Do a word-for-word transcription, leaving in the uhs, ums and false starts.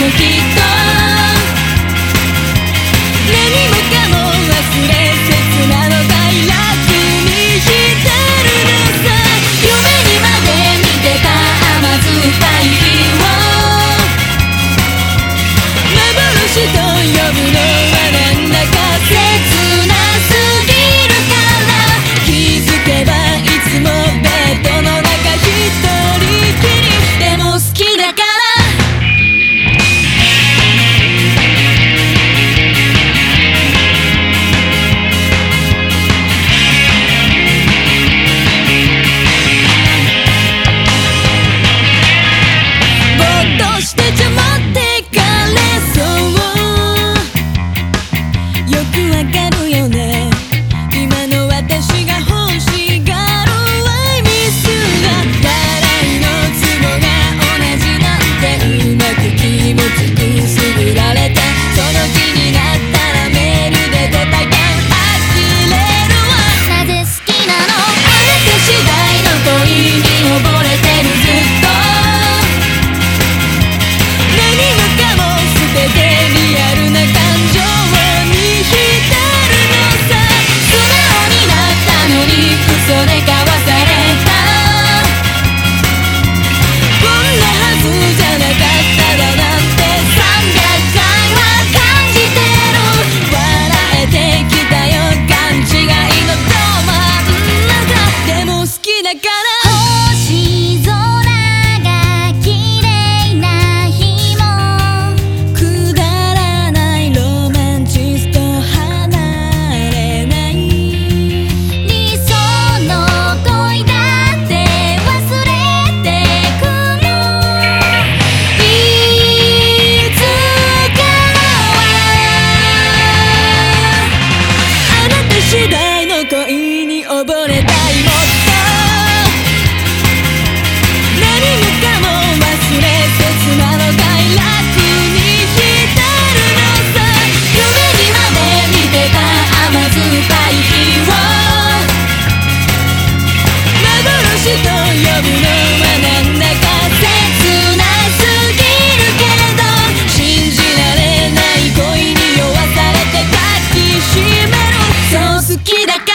のきっと何もかも忘れ切なの大楽にしてるのさ夢にまで見てた甘酸っぱい日を幻と呼ぶのはなんだか切なすぎるから気づけばいつもベッドの中一人きりでも好きだから恋に溺れたいもっと何もかも忘れ切なの大楽にしてるのさ夢にまで見てた甘酸っぱい日を幻と呼ぶのはなんだか切なすぎるけど信じられない恋に酔わされて抱きしめるそう好きだから